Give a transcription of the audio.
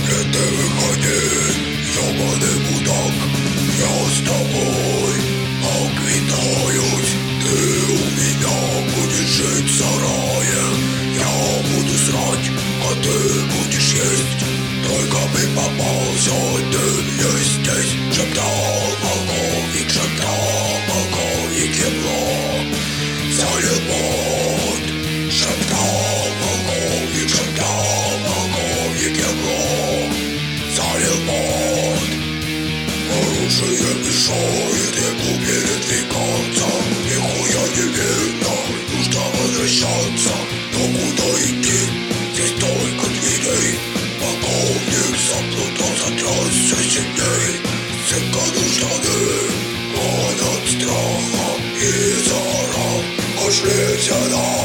Нет, ты выходи, ёбаный мудак. Я с тобой поквитаюсь. Ты у меня будешь жить в сарае. Я буду срать, а ты будешь есть. Только бы попался ты мне здесь. Шептал полковник Ебло за любовь. Шептал полковник Ебло за любовь. Оружие мешает ему передвигаться. Нихуя не видно, нужно возвращаться. Но куда идти? Здесь только дверей. Полковник заплутался, трясся сильней. Цыканул штаны, он от страха и заорал: пошли все на